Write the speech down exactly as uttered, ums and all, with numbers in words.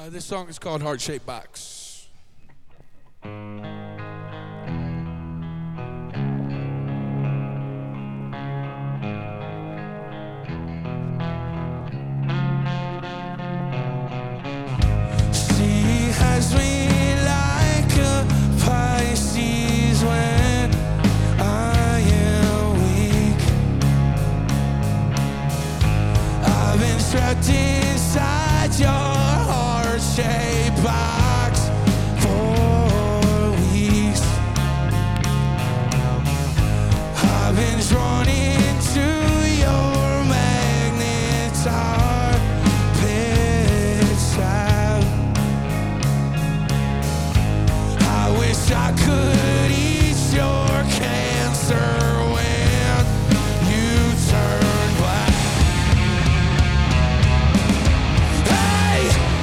Uh, this song is called Heart Shaped Box. She has me like a Pisces when I am weak. I've been trapped inside your heart-shaped box.